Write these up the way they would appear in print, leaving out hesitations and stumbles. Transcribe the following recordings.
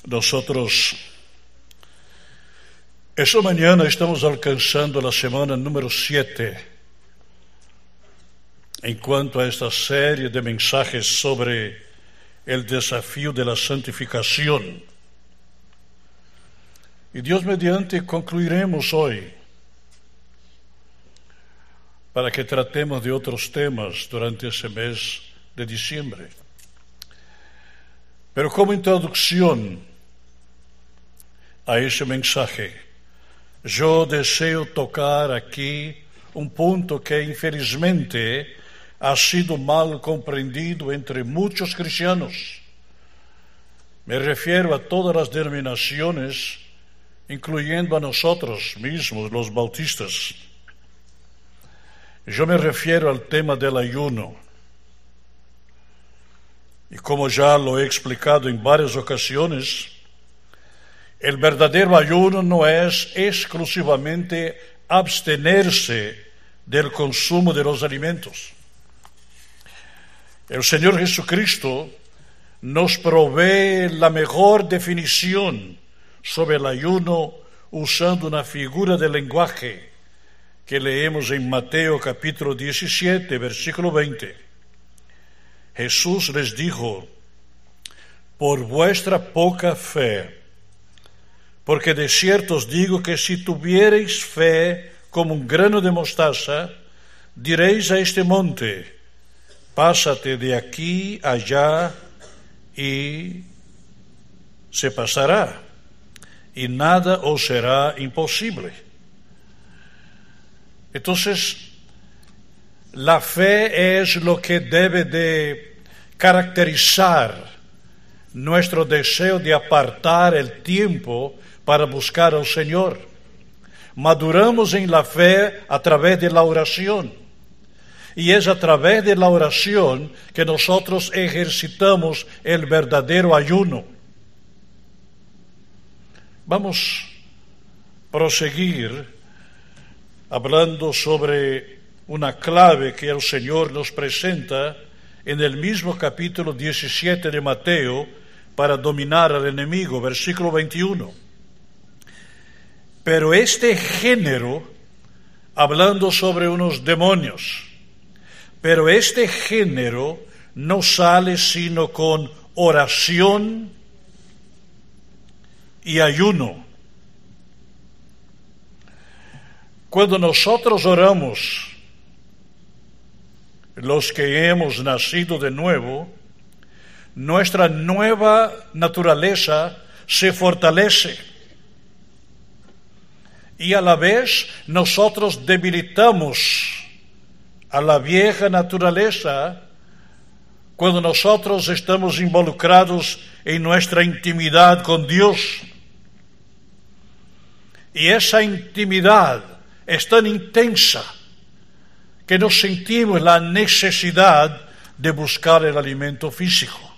Nosotros, esta mañana estamos alcanzando la semana número 7 en cuanto a esta serie de mensajes sobre el desafío de la santificación. Y Dios mediante concluiremos hoy para que tratemos de otros temas durante ese mes de diciembre. Pero como introducción a ese mensaje, yo deseo tocar aquí un punto que infelizmente ha sido mal comprendido entre muchos cristianos. Me refiero a todas las denominaciones, incluyendo a nosotros mismos, los bautistas. Yo me refiero al tema del ayuno. Y como ya lo he explicado en varias ocasiones, el verdadero ayuno no es exclusivamente abstenerse del consumo de los alimentos. El Señor Jesucristo nos provee la mejor definición sobre el ayuno usando una figura de lenguaje que leemos en Mateo capítulo 17, versículo 20. Jesús les dijo: por vuestra poca fe, porque de cierto os digo que si tuviereis fe como un grano de mostaza, diréis a este monte: pásate de aquí allá, y se pasará, y nada os será imposible. Entonces, la fe es lo que debe de caracterizar nuestro deseo de apartar el tiempo para buscar al Señor. Maduramos en la fe a través de la oración. Y es a través de la oración que nosotros ejercitamos el verdadero ayuno. Vamos a proseguir hablando sobre una clave que el Señor nos presenta en el mismo capítulo 17 de Mateo para dominar al enemigo, versículo 21. Pero este género, hablando sobre unos demonios, pero este género no sale sino con oración y ayuno. Cuando nosotros oramos, los que hemos nacido de nuevo, nuestra nueva naturaleza se fortalece. Y a la vez nosotros debilitamos a la vieja naturaleza cuando nosotros estamos involucrados en nuestra intimidad con Dios. Y esa intimidad es tan intensa que nos sentimos la necesidad de buscar el alimento físico.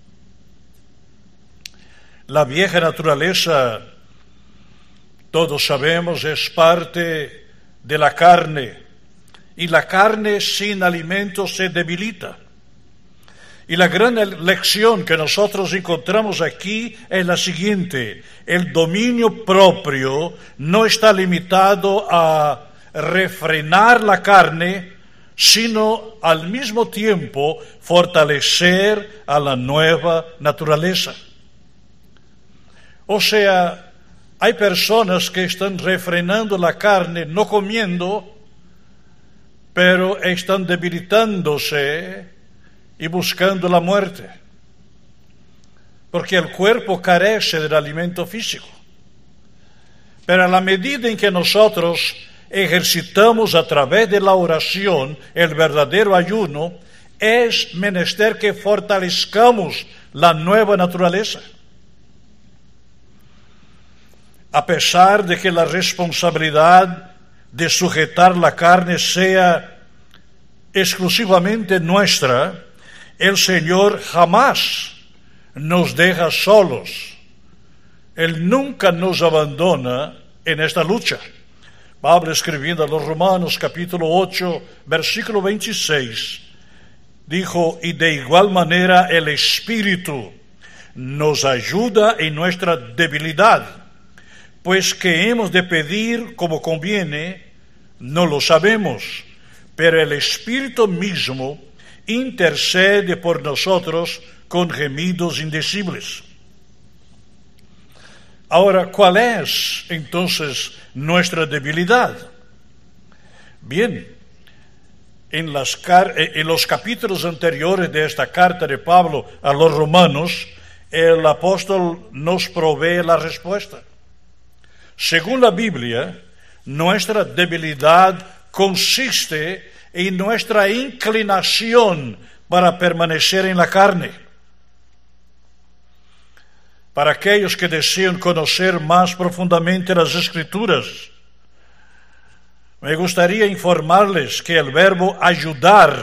La vieja naturaleza, todos sabemos, es parte de la carne, y la carne sin alimento se debilita. Y la gran lección que nosotros encontramos aquí es la siguiente: el dominio propio no está limitado a refrenar la carne, sino al mismo tiempo fortalecer a la nueva naturaleza. O sea, hay personas que están refrenando la carne, no comiendo, pero están debilitándose y buscando la muerte, porque el cuerpo carece del alimento físico. Pero a la medida en que nosotros ejercitamos a través de la oración el verdadero ayuno, es menester que fortalezcamos la nueva naturaleza. A pesar de que la responsabilidad de sujetar la carne sea exclusivamente nuestra, el Señor jamás nos deja solos. Él nunca nos abandona en esta lucha. Pablo, escribiendo a los Romanos capítulo 8, versículo 26, dijo: y de igual manera el Espíritu nos ayuda en nuestra debilidad, pues que hemos de pedir como conviene, no lo sabemos, pero el Espíritu mismo intercede por nosotros con gemidos indecibles. Ahora, ¿cuál es entonces nuestra debilidad? Bien, en los capítulos anteriores de esta carta de Pablo a los romanos, el apóstol nos provee la respuesta. Según la Biblia, nuestra debilidad consiste en nuestra inclinación para permanecer en la carne. Para aquellos que desean conocer más profundamente las Escrituras, me gustaría informarles que el verbo ayudar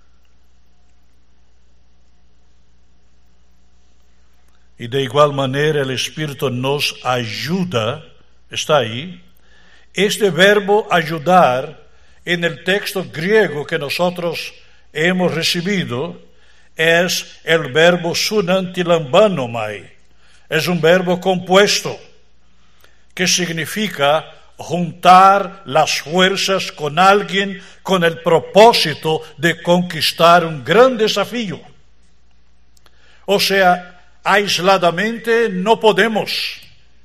y de igual manera el Espíritu nos ayuda, está ahí. Este verbo ayudar en el texto griego que nosotros hemos recibido es el verbo sunantilambanomai. Es un verbo compuesto que significa juntar las fuerzas con alguien con el propósito de conquistar un gran desafío. O sea, aisladamente no podemos.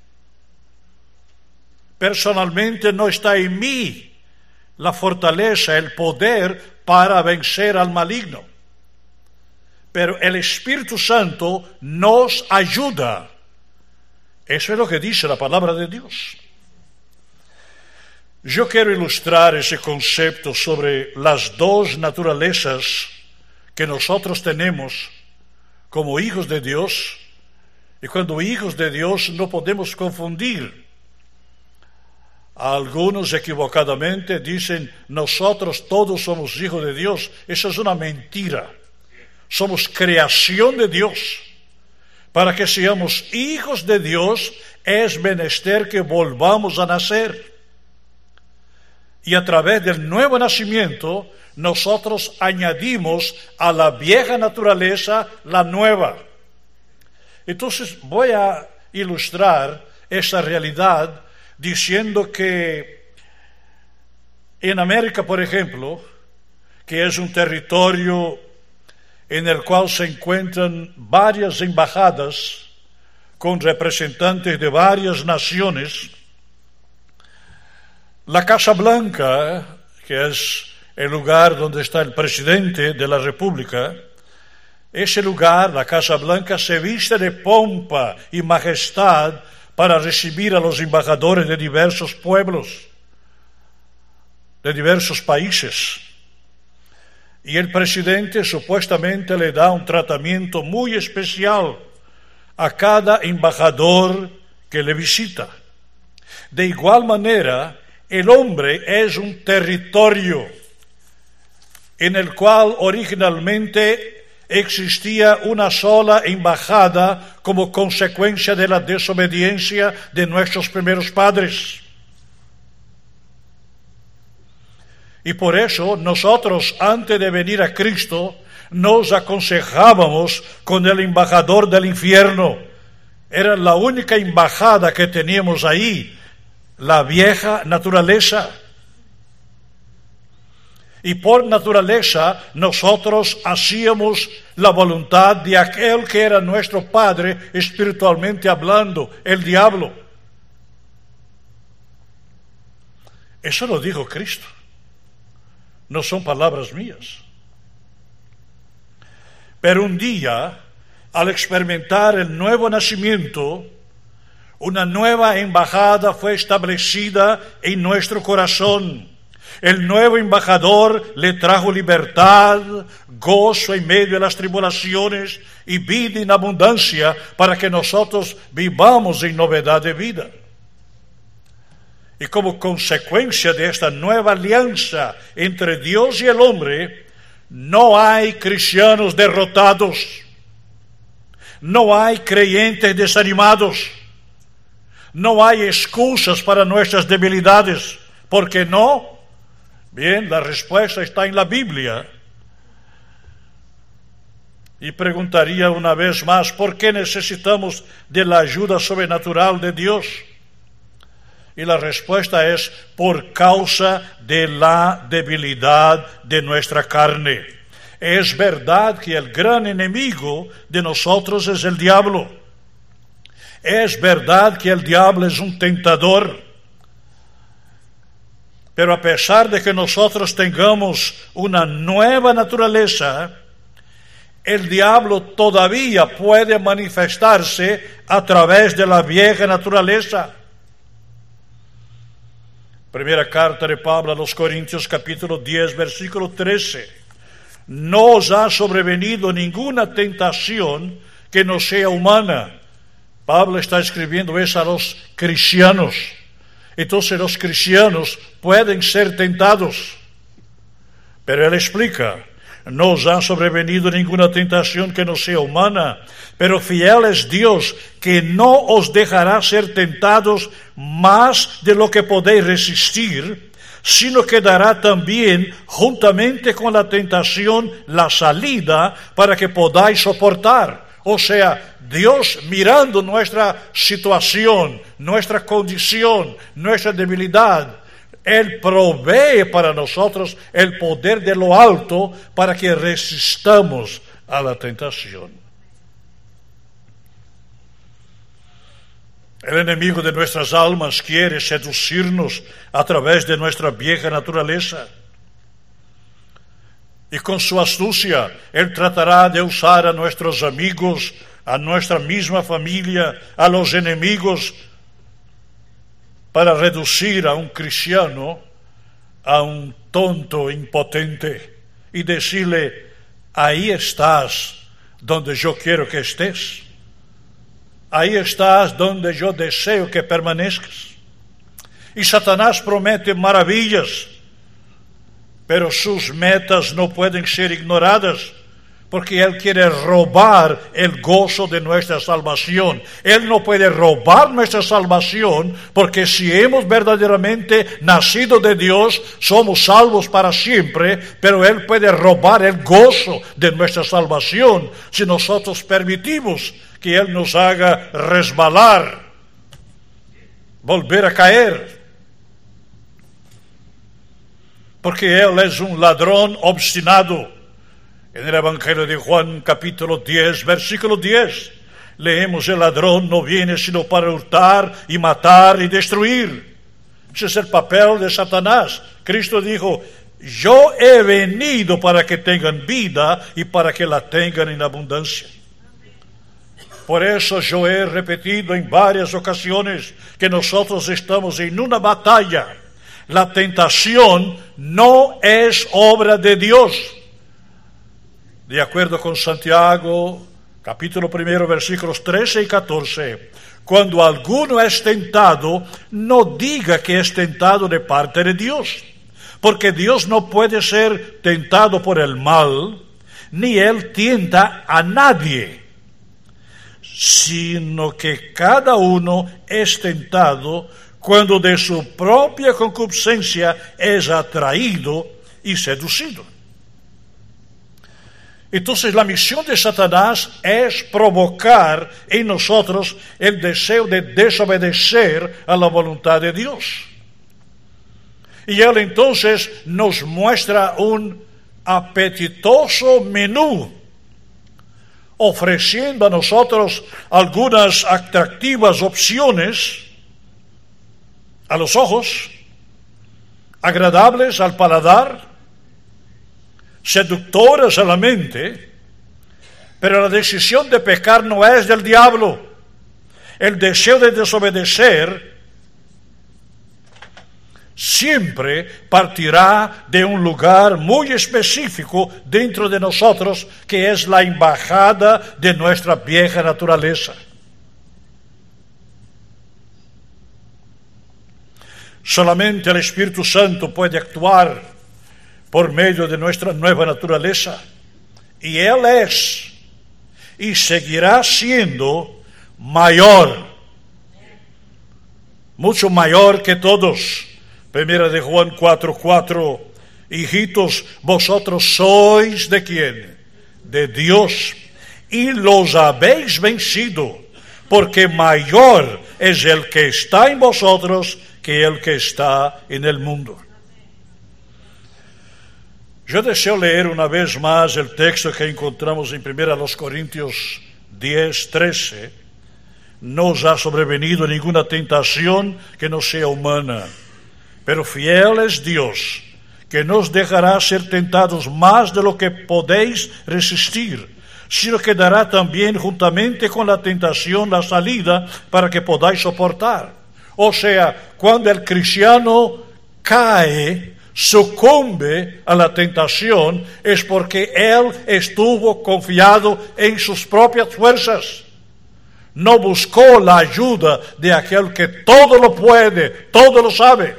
Personalmente no está en mí la fortaleza, el poder para vencer al maligno. Pero el Espíritu Santo nos ayuda. Eso es lo que dice la palabra de Dios. Yo quiero ilustrar ese concepto sobre las dos naturalezas que nosotros tenemos como hijos de Dios. Y cuando hijos de Dios no podemos confundir. Algunos equivocadamente dicen, nosotros todos somos hijos de Dios. Eso es una mentira. Somos creación de Dios. Para que seamos hijos de Dios, es menester que volvamos a nacer. Y a través del nuevo nacimiento, nosotros añadimos a la vieja naturaleza la nueva. Entonces voy a ilustrar esa realidad diciendo que en América, por ejemplo, que es un territorio en el cual se encuentran varias embajadas con representantes de varias naciones, la Casa Blanca, que es el lugar donde está el presidente de la República, ese lugar, la Casa Blanca, se viste de pompa y majestad para recibir a los embajadores de diversos pueblos, de diversos países. Y el presidente supuestamente le da un tratamiento muy especial a cada embajador que le visita. De igual manera, el hombre es un territorio en el cual originalmente existía una sola embajada como consecuencia de la desobediencia de nuestros primeros padres. Y por eso nosotros, antes de venir a Cristo, nos aconsejábamos con el embajador del infierno. Era la única embajada que teníamos ahí, la vieja naturaleza. Y por naturaleza nosotros hacíamos la voluntad de aquel que era nuestro padre espiritualmente hablando, el diablo. Eso lo dijo Cristo. No son palabras mías. Pero un día, al experimentar el nuevo nacimiento, una nueva embajada fue establecida en nuestro corazón. El nuevo embajador le trajo libertad, gozo en medio de las tribulaciones y vida en abundancia para que nosotros vivamos en novedad de vida. Y como consecuencia de esta nueva alianza entre Dios y el hombre, no hay cristianos derrotados, no hay creyentes desanimados, no hay excusas para nuestras debilidades. ¿Por qué no? Bien, la respuesta está en la Biblia. Y preguntaría una vez más, ¿por qué necesitamos de la ayuda sobrenatural de Dios? Y la respuesta es por causa de la debilidad de nuestra carne. Es verdad que el gran enemigo de nosotros es el diablo. Es verdad que el diablo es un tentador. Pero a pesar de que nosotros tengamos una nueva naturaleza, el diablo todavía puede manifestarse a través de la vieja naturaleza. Primera carta de Pablo a los Corintios, capítulo 10, versículo 13. No os ha sobrevenido ninguna tentación que no sea humana. Pablo está escribiendo eso a los cristianos. Entonces los cristianos pueden ser tentados. Pero él explica, no os ha sobrevenido ninguna tentación que no sea humana, pero fiel es Dios, que no os dejará ser tentados más de lo que podéis resistir, sino que dará también, juntamente con la tentación, la salida para que podáis soportar. O sea, Dios mirando nuestra situación, nuestra condición, nuestra debilidad, Él provee para nosotros el poder de lo alto para que resistamos a la tentación. El enemigo de nuestras almas quiere seducirnos a través de nuestra vieja naturaleza. Y con su astucia, Él tratará de usar a nuestros amigos, a nuestra misma familia, a los enemigos, para reducir a un cristiano a un tonto impotente y decirle, ahí estás donde yo quiero que estés. Ahí estás donde yo deseo que permanezcas. Y Satanás promete maravillas, pero sus metas no pueden ser ignoradas, porque Él quiere robar el gozo de nuestra salvación. Él no puede robar nuestra salvación, porque si hemos verdaderamente nacido de Dios, somos salvos para siempre, pero Él puede robar el gozo de nuestra salvación si nosotros permitimos que Él nos haga resbalar, volver a caer. Porque Él es un ladrón obstinado. En el Evangelio de Juan, capítulo 10, versículo 10, leemos, el ladrón no viene sino para hurtar y matar y destruir. Ese es el papel de Satanás. Cristo dijo, yo he venido para que tengan vida y para que la tengan en abundancia. Por eso yo he repetido en varias ocasiones que nosotros estamos en una batalla. La tentación no es obra de Dios. De acuerdo con Santiago, capítulo 1, versículos 13 y 14, cuando alguno es tentado, no diga que es tentado de parte de Dios, porque Dios no puede ser tentado por el mal, ni Él tienta a nadie, sino que cada uno es tentado cuando de su propia concupiscencia es atraído y seducido. Entonces la misión de Satanás es provocar en nosotros el deseo de desobedecer a la voluntad de Dios. Y Él entonces nos muestra un apetitoso menú, ofreciendo a nosotros algunas atractivas opciones a los ojos, agradables al paladar, seductoras a la mente, pero la decisión de pecar no es del diablo. El deseo de desobedecer siempre partirá de un lugar muy específico dentro de nosotros, que es la embajada de nuestra vieja naturaleza. Solamente el Espíritu Santo puede actuar por medio de nuestra nueva naturaleza. Y Él es y seguirá siendo mayor, mucho mayor que todos. Primera de Juan 4:4, hijitos, vosotros sois ¿de quién? De Dios, y los habéis vencido, porque mayor es el que está en vosotros que el que está en el mundo. Yo deseo leer una vez más el texto que encontramos en 1 Corintios 10:13. No os ha sobrevenido ninguna tentación que no sea humana, pero fiel es Dios, que no os dejará ser tentados más de lo que podéis resistir, sino que dará también juntamente con la tentación la salida para que podáis soportar. O sea, cuando el cristiano cae, sucumbe a la tentación, es porque él estuvo confiado en sus propias fuerzas. No buscó la ayuda de aquel que todo lo puede, todo lo sabe.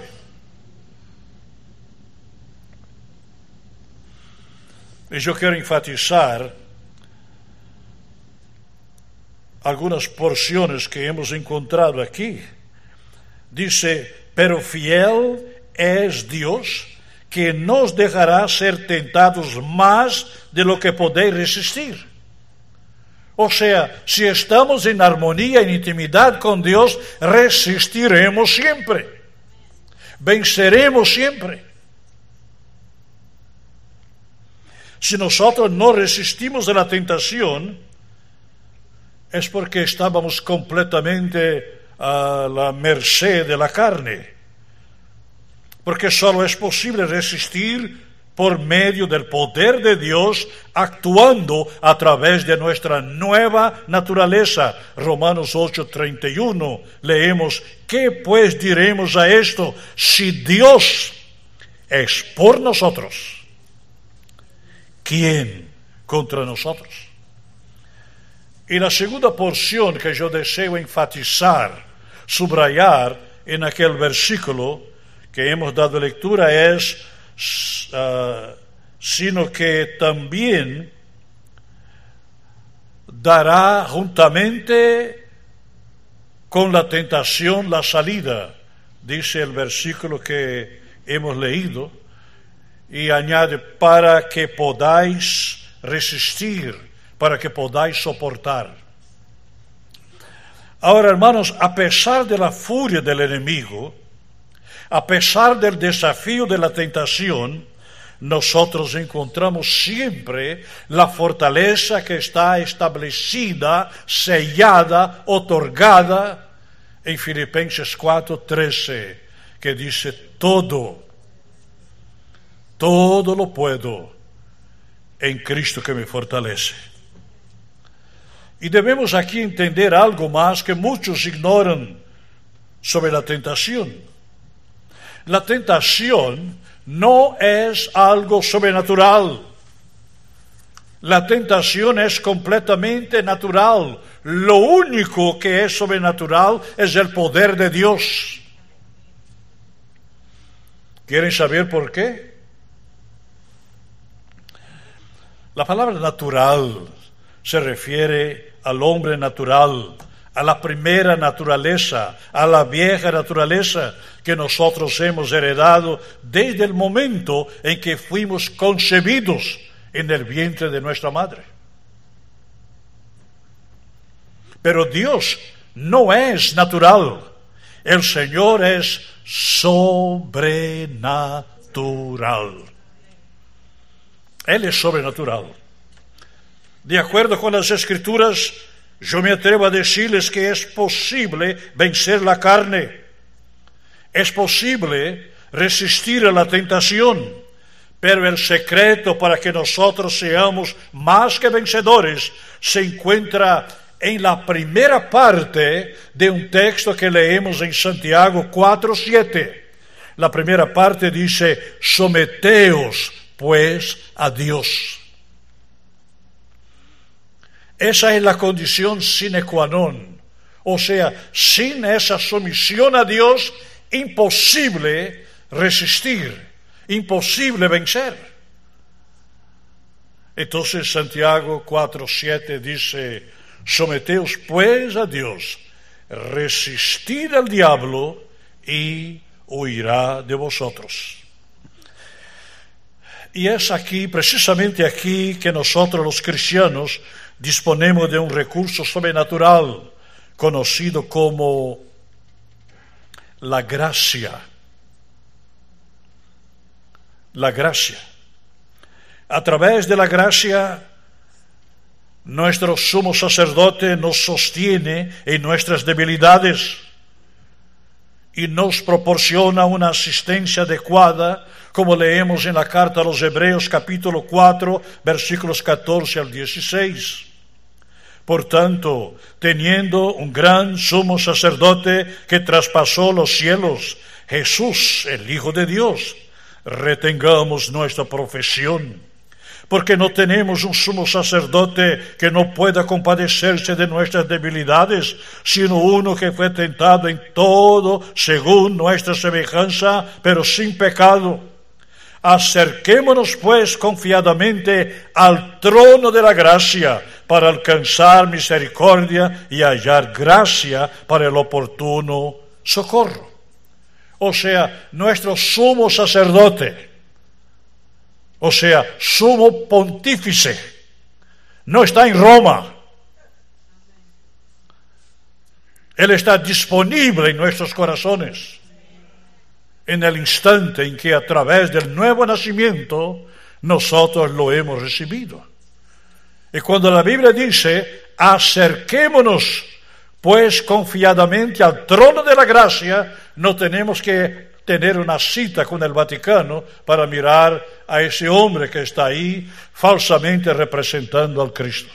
Y yo quiero enfatizar algunas porciones que hemos encontrado aquí. Dice, pero fiel es Dios, que nos dejará ser tentados más de lo que podéis resistir. O sea, si estamos en armonía, en intimidad con Dios, resistiremos siempre. Venceremos siempre. Si nosotros no resistimos a la tentación, es porque estábamos completamente a la merced de la carne. Porque solo es posible resistir por medio del poder de Dios actuando a través de nuestra nueva naturaleza. Romanos 8:31 leemos, ¿qué pues diremos a esto? Si Dios es por nosotros, ¿quién contra nosotros? Y la segunda porción que yo deseo enfatizar, subrayar en aquel versículo que hemos dado lectura es, sino que también dará juntamente con la tentación la salida, dice el versículo que hemos leído, y añade, para que podáis resistir, para que podáis soportar. Ahora, hermanos, a pesar de la furia del enemigo, a pesar del desafío de la tentación, nosotros encontramos siempre la fortaleza que está establecida, sellada, otorgada en Filipenses 4:13, que dice, todo lo puedo en Cristo que me fortalece. Y debemos aquí entender algo más que muchos ignoran sobre la tentación. La tentación no es algo sobrenatural. La tentación es completamente natural. Lo único que es sobrenatural es el poder de Dios. ¿Quieren saber por qué? La palabra natural se refiere al hombre natural, a la primera naturaleza, a la vieja naturaleza que nosotros hemos heredado desde el momento en que fuimos concebidos en el vientre de nuestra madre. Pero Dios no es natural. El Señor es sobrenatural. Él es sobrenatural. De acuerdo con las Escrituras, yo me atrevo a decirles que es posible vencer la carne. Es posible resistir a la tentación. Pero el secreto para que nosotros seamos más que vencedores se encuentra en la primera parte de un texto que leemos en Santiago 4:7. La primera parte dice, someteos pues a Dios. Esa es la condición sine qua non. O sea, sin esa sumisión a Dios, imposible resistir, imposible vencer. Entonces Santiago 4:7 dice, someteos pues a Dios, resistid al diablo y huirá de vosotros. Y es aquí, precisamente aquí, que nosotros los cristianos disponemos de un recurso sobrenatural conocido como la gracia. La gracia. A través de la gracia, nuestro sumo sacerdote nos sostiene en nuestras debilidades y nos proporciona una asistencia adecuada, como leemos en la carta a los Hebreos capítulo 4, versículos 14 al 16. Por tanto, teniendo un gran sumo sacerdote que traspasó los cielos, Jesús, el Hijo de Dios, retengamos nuestra profesión. Porque no tenemos un sumo sacerdote que no pueda compadecerse de nuestras debilidades, sino uno que fue tentado en todo según nuestra semejanza, pero sin pecado. Acerquémonos pues confiadamente al trono de la gracia para alcanzar misericordia y hallar gracia para el oportuno socorro. O sea, nuestro sumo sacerdote, o sea, sumo pontífice, no está en Roma. Él está disponible en nuestros corazones en el instante en que a través del nuevo nacimiento nosotros lo hemos recibido. Y cuando la Biblia dice, acerquémonos pues confiadamente al trono de la gracia, no tenemos que tener una cita con el Vaticano para mirar a ese hombre que está ahí falsamente representando al Cristo.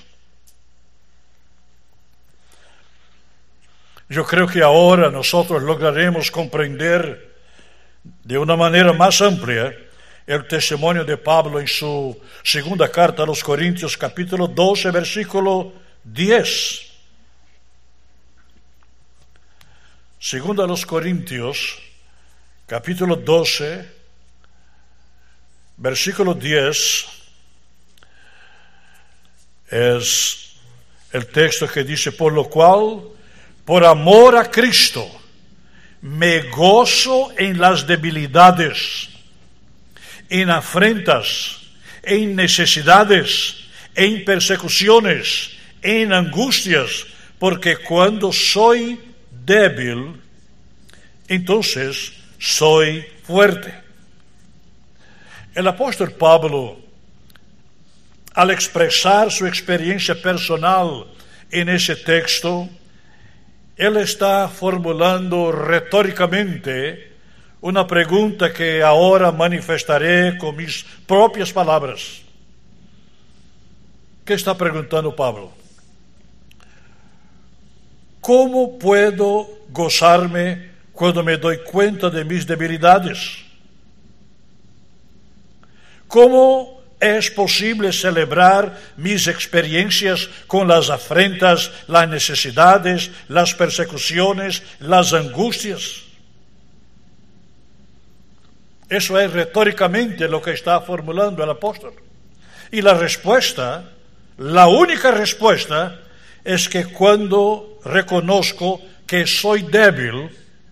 Yo creo que ahora nosotros lograremos comprender de una manera más amplia el testimonio de Pablo en su segunda carta a los Corintios, capítulo 12, versículo 10. Segunda a los Corintios, capítulo 12, versículo 10, es el texto que dice, por lo cual, por amor a Cristo, me gozo en las debilidades, en afrentas, en necesidades, en persecuciones, en angustias, porque cuando soy débil, entonces soy fuerte. El apóstol Pablo, al expresar su experiencia personal en ese texto, él está formulando retóricamente una pregunta que ahora manifestaré con mis propias palabras. ¿Qué está preguntando Pablo? ¿Cómo puedo gozarme cuando me doy cuenta de mis debilidades? ¿Cómo es posible celebrar mis experiencias con las afrentas, las necesidades, las persecuciones, las angustias? Eso es retóricamente lo que está formulando el apóstol. Y la respuesta, la única respuesta, es que cuando reconozco que soy débil,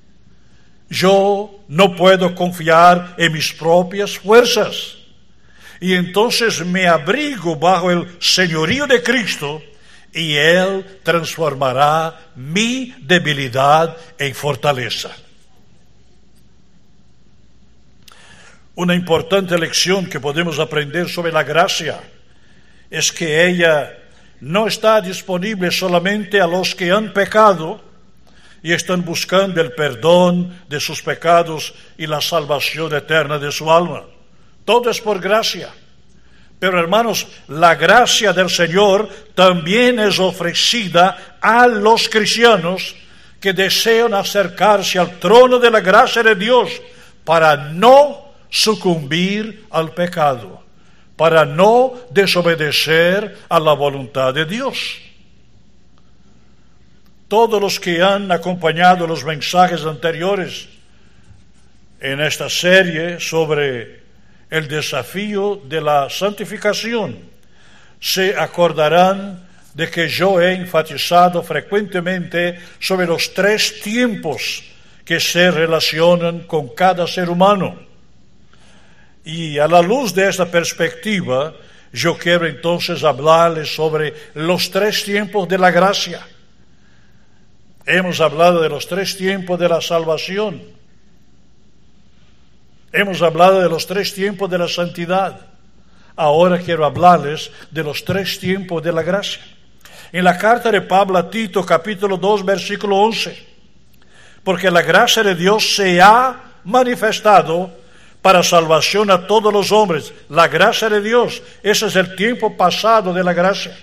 yo no puedo confiar en mis propias fuerzas. Y entonces me abrigo bajo el señorío de Cristo y Él transformará mi debilidad en fortaleza. Una importante lección que podemos aprender sobre la gracia es que ella no está disponible solamente a los que han pecado y están buscando el perdón de sus pecados y la salvación eterna de su alma. Todo es por gracia. Pero hermanos, la gracia del Señor también es ofrecida a los cristianos que desean acercarse al trono de la gracia de Dios para no sucumbir al pecado, para no desobedecer a la voluntad de Dios. Todos los que han acompañado los mensajes anteriores en esta serie sobre el desafío de la santificación, se acordarán de que yo he enfatizado frecuentemente sobre los 3 tiempos que se relacionan con cada ser humano. Y a la luz de esta perspectiva, yo quiero entonces hablarles sobre los 3 tiempos de la gracia. Hemos hablado de los 3 tiempos de la salvación. Hemos hablado de los 3 tiempos de la santidad. Ahora quiero hablarles de los 3 tiempos de la gracia. En la carta de Pablo a Tito, capítulo 2, versículo 11. Porque la gracia de Dios se ha manifestado para salvación a todos los hombres. La gracia de Dios, ese es el tiempo pasado de la gracia.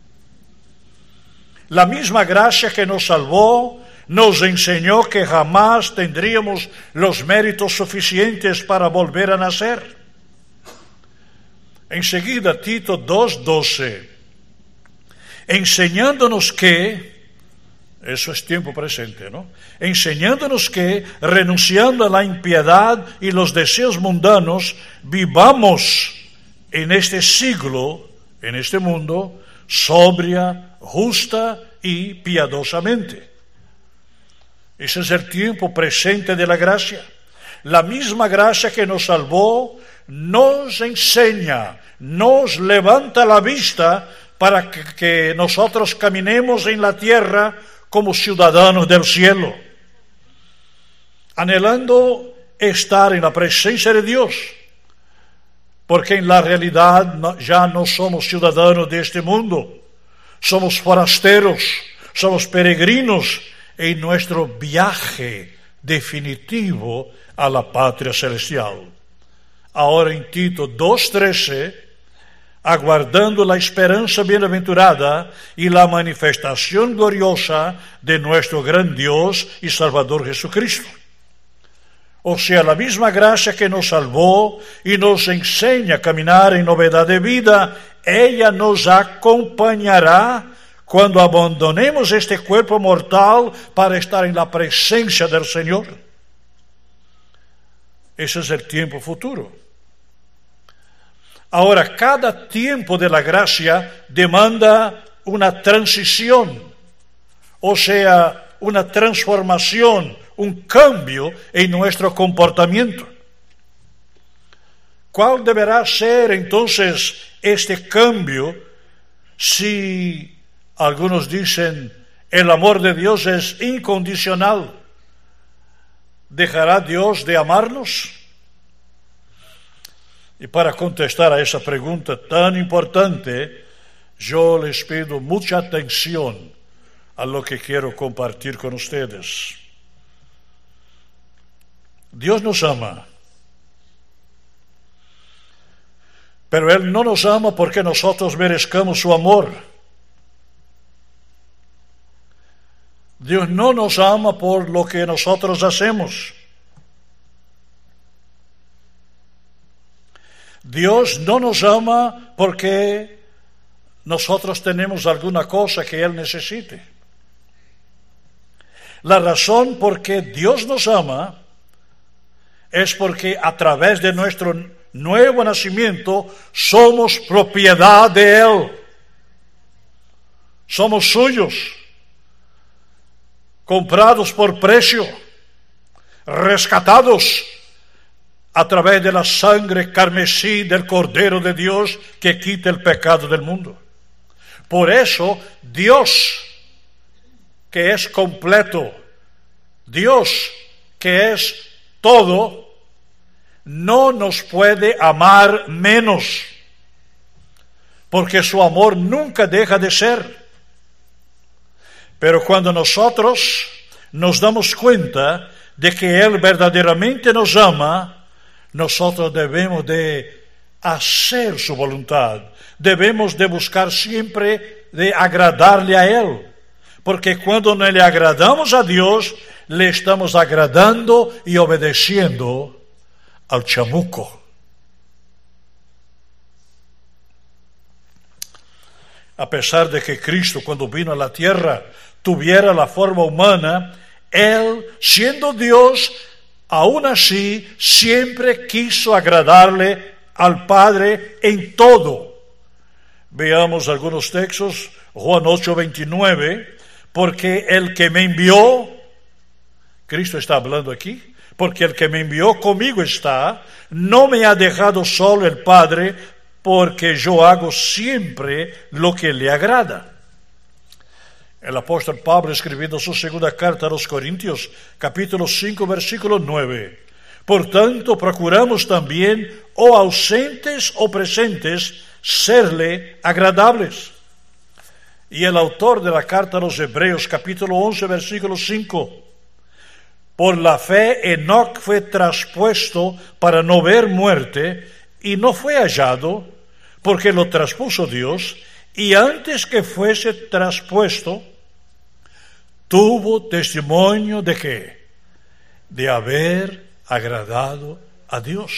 La misma gracia que nos salvó nos enseñó que jamás tendríamos los méritos suficientes para volver a nacer. Enseguida, Tito 2:12, enseñándonos que, eso es tiempo presente, ¿no? Enseñándonos que, renunciando a la impiedad y los deseos mundanos, vivamos en este siglo, en este mundo, sobria, justa y piadosamente. Ese es el tiempo presente de la gracia. La misma gracia que nos salvó nos enseña, nos levanta la vista para que nosotros caminemos en la tierra como ciudadanos del cielo, anhelando estar en la presencia de Dios, porque en la realidad ya no somos ciudadanos de este mundo, somos forasteros, somos peregrinos en nuestro viaje definitivo a la patria celestial. Ahora en Tito 2:13, aguardando la esperanza bienaventurada y la manifestación gloriosa de nuestro gran Dios y Salvador Jesucristo. O sea, la misma gracia que nos salvó y nos enseña a caminar en novedad de vida, ella nos acompañará cuando abandonemos este cuerpo mortal para estar en la presencia del Señor. Ese es el tiempo futuro. Ahora, cada tiempo de la gracia demanda una transición, o sea, una transformación, un cambio en nuestro comportamiento. ¿Cuál deberá ser entonces este cambio si algunos dicen el amor de Dios es incondicional? ¿Dejará Dios de amarnos? Y para contestar a esa pregunta tan importante, yo les pido mucha atención a lo que quiero compartir con ustedes. Dios nos ama, pero Él no nos ama porque nosotros merezcamos su amor. Dios no nos ama por lo que nosotros hacemos. Dios no nos ama porque nosotros tenemos alguna cosa que Él necesite. La razón por que Dios nos ama es porque a través de nuestro nuevo nacimiento somos propiedad de Él. Somos suyos, comprados por precio, rescatados a través de la sangre carmesí del Cordero de Dios que quita el pecado del mundo. Por eso, Dios, que es completo, Dios, que es todo, no nos puede amar menos, porque su amor nunca deja de ser. Pero cuando nosotros nos damos cuenta de que Él verdaderamente nos ama, nosotros debemos de hacer su voluntad, debemos de buscar siempre de agradarle a Él, porque cuando no le agradamos a Dios, le estamos agradando y obedeciendo al chamuco. A pesar de que Cristo, cuando vino a la tierra, tuviera la forma humana, Él, siendo Dios, aún así, siempre quiso agradarle al Padre en todo. Veamos algunos textos. Juan 8:29, porque el que me envió, Cristo está hablando aquí, porque el que me envió conmigo está, no me ha dejado solo el Padre, porque yo hago siempre lo que le agrada. El apóstol Pablo, escribiendo su segunda carta a los Corintios, capítulo 5, versículo 9. Por tanto, procuramos también, o ausentes o presentes, serle agradables. Y el autor de la carta a los Hebreos, capítulo 11, versículo 5. Por la fe, Enoc fue traspuesto para no ver muerte, y no fue hallado, porque lo traspuso Dios, y antes que fuese traspuesto, tuvo testimonio de ¿qué? De haber agradado a Dios.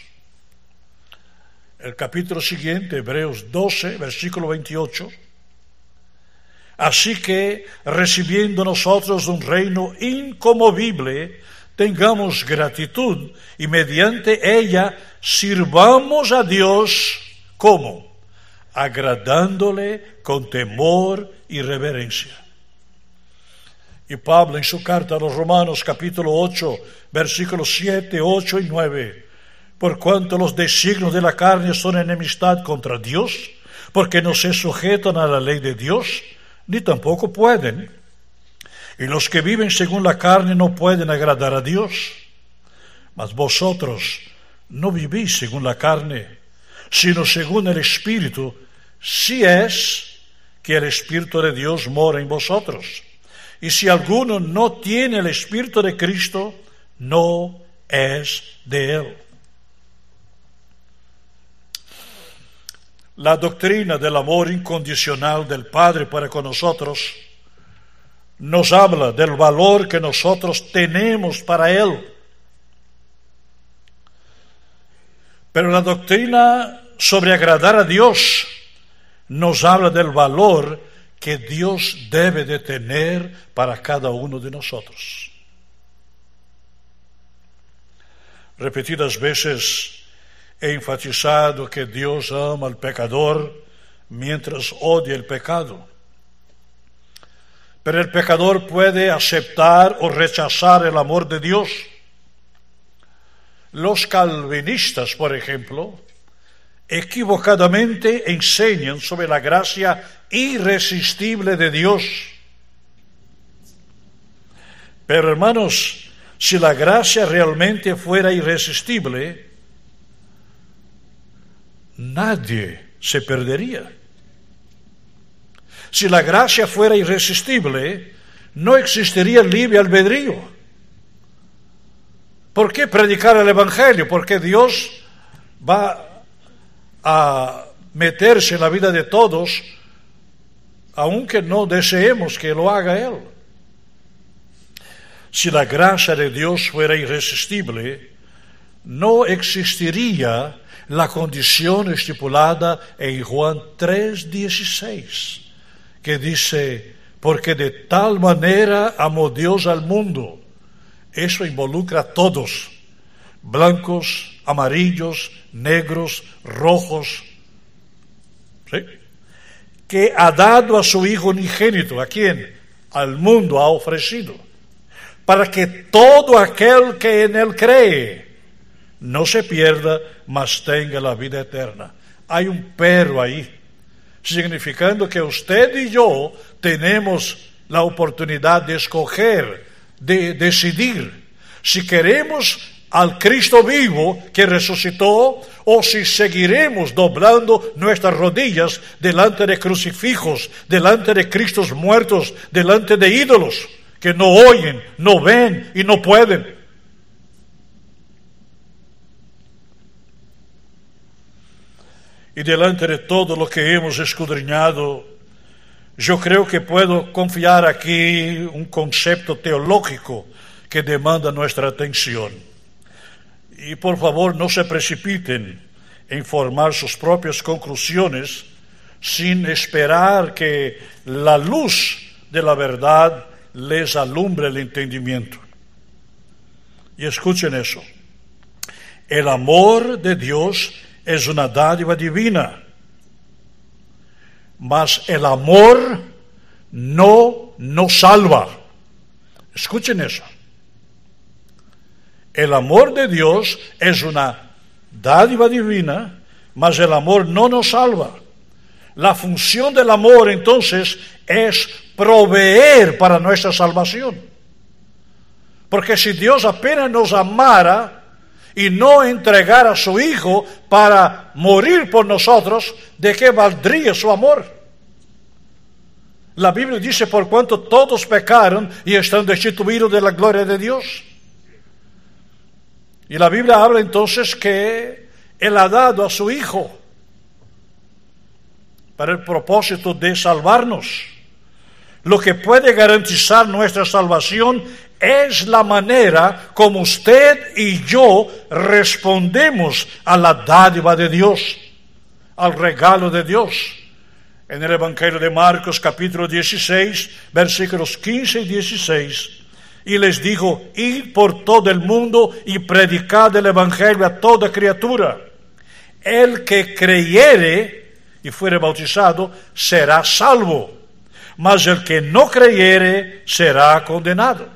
El capítulo siguiente, Hebreos 12, versículo 28. Así que, recibiendo nosotros un reino inconmovible, tengamos gratitud y mediante ella sirvamos a Dios, ¿cómo? Agradándole con temor y reverencia. Y Pablo en su carta a los Romanos, capítulo 8, versículos 7, 8 y 9, por cuanto los designios de la carne son enemistad contra Dios, porque no se sujetan a la ley de Dios, ni tampoco pueden. Y los que viven según la carne no pueden agradar a Dios. Mas vosotros no vivís según la carne, sino según el Espíritu, si es que el Espíritu de Dios mora en vosotros. Y si alguno no tiene el Espíritu de Cristo, no es de Él. La doctrina del amor incondicional del Padre para con nosotros nos habla del valor que nosotros tenemos para Él. Pero la doctrina sobre agradar a Dios nos habla del valor que Dios debe de tener para cada uno de nosotros. Repetidas veces he enfatizado que Dios ama al pecador mientras odia el pecado. Pero el pecador puede aceptar o rechazar el amor de Dios. Los calvinistas, por ejemplo, equivocadamente enseñan sobre la gracia irresistible de Dios. Pero hermanos, si la gracia realmente fuera irresistible, nadie se perdería. Si la gracia fuera irresistible, no existiría libre albedrío. ¿Por qué predicar el Evangelio? Porque Dios va a meterse en la vida de todos, aunque no deseemos que lo haga Él. Si la gracia de Dios fuera irresistible, no existiría la condición estipulada en Juan 3:16, que dice, porque de tal manera amó Dios al mundo. Eso involucra a todos, blancos, amarillos, negros, rojos, ¿sí? Que ha dado a su Hijo unigénito. ¿A quién? Al mundo ha ofrecido, para que todo aquel que en Él cree no se pierda, mas tenga la vida eterna. Hay un pero ahí, significando que usted y yo tenemos la oportunidad de escoger, de decidir si queremos al Cristo vivo que resucitó o si seguiremos doblando nuestras rodillas delante de crucifijos, delante de Cristos muertos, delante de ídolos que no oyen, no ven y no pueden. Y delante de todo lo que hemos escudriñado, yo creo que puedo confiar aquí un concepto teológico que demanda nuestra atención. Y por favor, no se precipiten en formar sus propias conclusiones sin esperar que la luz de la verdad les alumbre el entendimiento. Y escuchen eso. El amor de Dios es una dádiva divina, mas el amor no nos salva. Escuchen eso. El amor de Dios es una dádiva divina, mas el amor no nos salva. La función del amor entonces es proveer para nuestra salvación. Porque si Dios apenas nos amara y no entregara a su Hijo para morir por nosotros, ¿de qué valdría su amor? La Biblia dice: por cuanto todos pecaron y están destituidos de la gloria de Dios. Y la Biblia habla entonces que Él ha dado a su Hijo para el propósito de salvarnos. Lo que puede garantizar nuestra salvación es la manera como usted y yo respondemos a la dádiva de Dios, al regalo de Dios. En el Evangelio de Marcos, capítulo 16, versículos 15 y 16, y les dijo: id por todo el mundo y predicad el Evangelio a toda criatura. El que creyere y fuere bautizado será salvo, mas el que no creyere será condenado.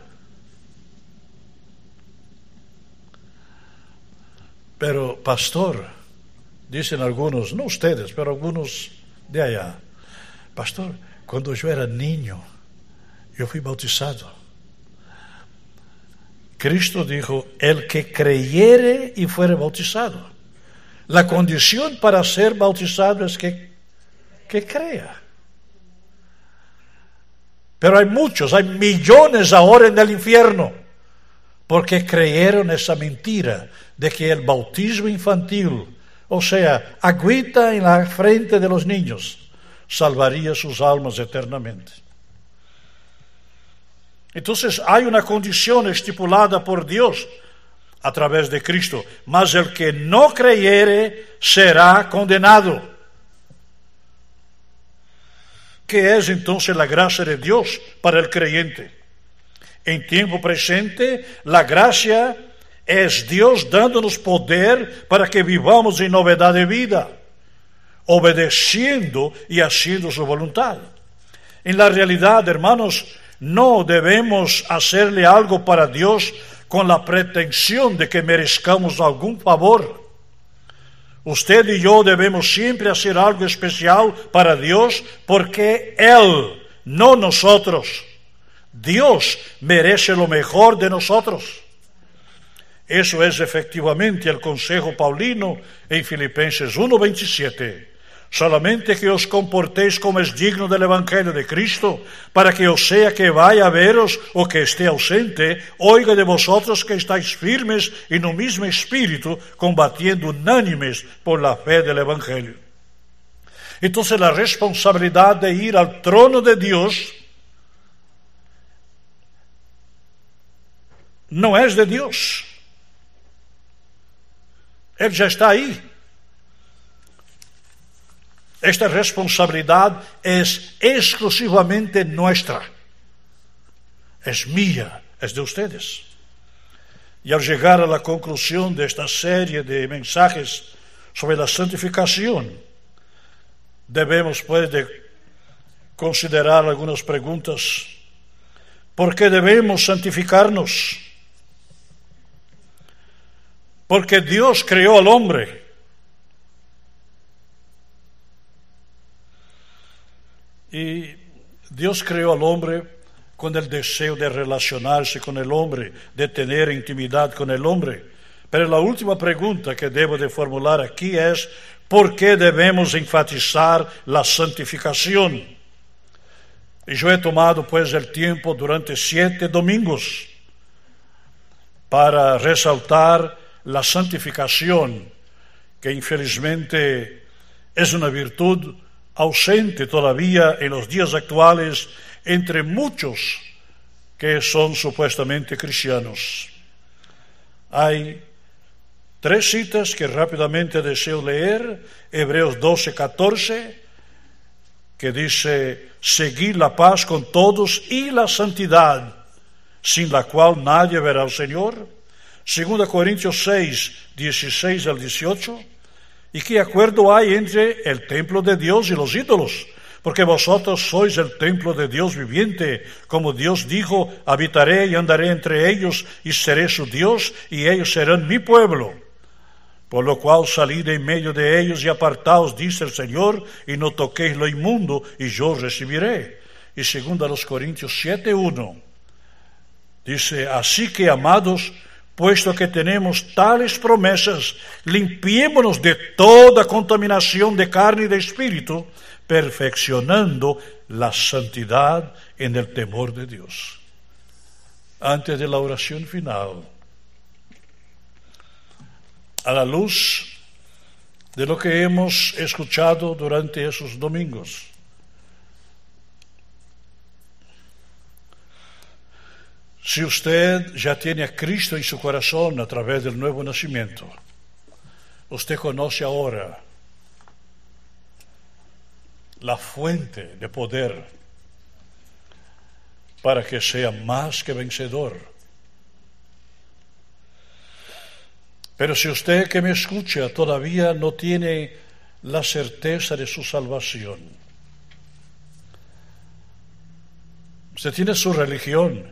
Pero, pastor, dicen algunos, no ustedes, pero algunos de allá: pastor, cuando yo era niño, yo fui bautizado. Cristo dijo: el que creyere y fuere bautizado. La condición para ser bautizado es que crea. Pero hay muchos, hay millones ahora en el infierno, porque creyeron esa mentira de que el bautismo infantil, o sea, agüita en la frente de los niños, salvaría sus almas eternamente. Entonces hay una condición estipulada por Dios a través de Cristo: mas el que no creyere será condenado. ¿Qué es entonces la gracia de Dios para el creyente? En tiempo presente, la gracia es Dios dándonos poder para que vivamos en novedad de vida, obedeciendo y haciendo su voluntad. En la realidad, hermanos, no debemos hacerle algo para Dios con la pretensión de que merezcamos algún favor. Usted y yo debemos siempre hacer algo especial para Dios, porque Él, no nosotros. Dios merece lo mejor de nosotros. Eso es efectivamente el consejo paulino en Filipenses 1:27. Solamente que os comportéis como es digno del Evangelio de Cristo, para que o sea que vaya a veros o que esté ausente, oiga de vosotros que estáis firmes en un mismo espíritu, combatiendo unánimes por la fe del Evangelio. Entonces la responsabilidad de ir al trono de Dios no es de Dios. Él ya está ahí. Esta responsabilidad es exclusivamente nuestra. Es mía, es de ustedes. Y al llegar a la conclusión de esta serie de mensajes sobre la santificación, debemos pues de considerar algunas preguntas. ¿Por qué debemos santificarnos? Porque Dios creó al hombre. Y Dios creó al hombre con el deseo de relacionarse con el hombre, de tener intimidad con el hombre. Pero la última pregunta que debo de formular aquí es: ¿por qué debemos enfatizar la santificación? Y yo he tomado pues el tiempo durante 7 domingos para resaltar la santificación, que infelizmente es una virtud ausente todavía en los días actuales entre muchos que son supuestamente cristianos. Hay 3 citas que rápidamente deseo leer. Hebreos 12:14, que dice: seguid la paz con todos y la santidad, sin la cual nadie verá al Señor. 2 Corintios 6:16 al 18. ¿Y qué acuerdo hay entre el templo de Dios y los ídolos? Porque vosotros sois el templo de Dios viviente, como Dios dijo: habitaré y andaré entre ellos y seré su Dios y ellos serán mi pueblo. Por lo cual salid en medio de ellos y apartaos, dice el Señor, y no toquéis lo inmundo, y yo recibiré. Y segundo a los Corintios 7:1, dice, así que, amados, puesto que tenemos tales promesas, limpiémonos de toda contaminación de carne y de espíritu, perfeccionando la santidad en el temor de Dios. Antes de la oración final, a la luz de lo que hemos escuchado durante esos domingos, si usted ya tiene a Cristo en su corazón a través del nuevo nacimiento, usted conoce ahora la fuente de poder para que sea más que vencedor. Pero si usted que me escucha todavía no tiene la certeza de su salvación, usted tiene su religión,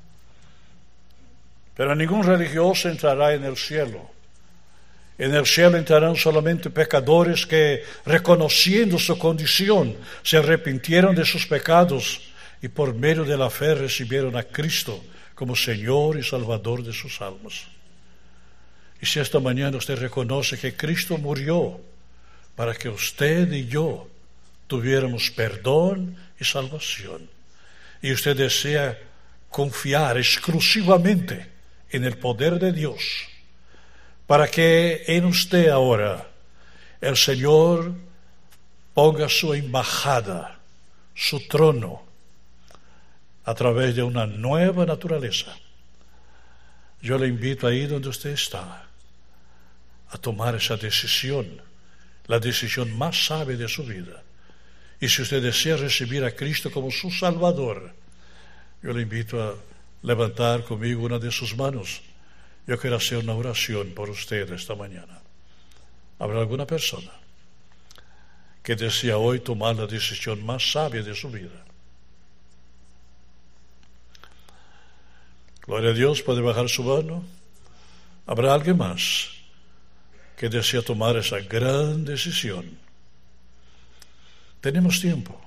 pero ningún religioso entrará en el cielo. En el cielo entrarán solamente pecadores que, reconociendo su condición, se arrepintieron de sus pecados y por medio de la fe recibieron a Cristo como Señor y Salvador de sus almas. Y si esta mañana usted reconoce que Cristo murió para que usted y yo tuviéramos perdón y salvación, y usted desea confiar exclusivamente en el poder de Dios, para que en usted ahora el Señor ponga su embajada, su trono, a través de una nueva naturaleza. Yo le invito ahí donde usted está a tomar esa decisión, la decisión más sabia de su vida. Y si usted desea recibir a Cristo como su Salvador, yo le invito a levantar conmigo una de sus manos. Yo quiero hacer una oración por usted esta mañana. ¿Habrá alguna persona que desea hoy tomar la decisión más sabia de su vida? Gloria a Dios, puede bajar su mano. ¿Habrá alguien más que desea tomar esa gran decisión? Tenemos tiempo.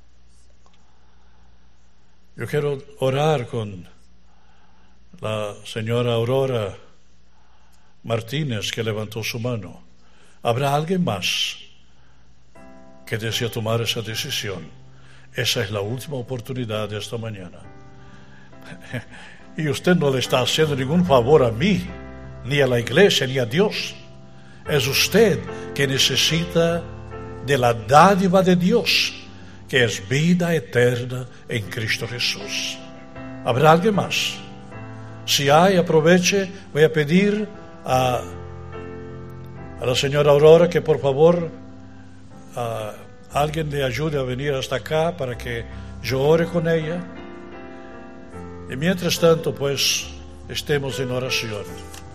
Yo quiero orar con la señora Aurora Martínez, que levantó su mano. ¿Habrá alguien más que desea tomar esa decisión? Esa es la última oportunidad de esta mañana. Y usted no le está haciendo ningún favor a mí, ni a la iglesia, ni a Dios. Es usted que necesita de la dádiva de Dios, que es vida eterna en Cristo Jesús. ¿Habrá alguien más? Si hay, aproveche. Voy a pedir a la señora Aurora que por favor alguien le ayude a venir hasta acá para que yo ore con ella. Y mientras tanto, pues, estemos en oración.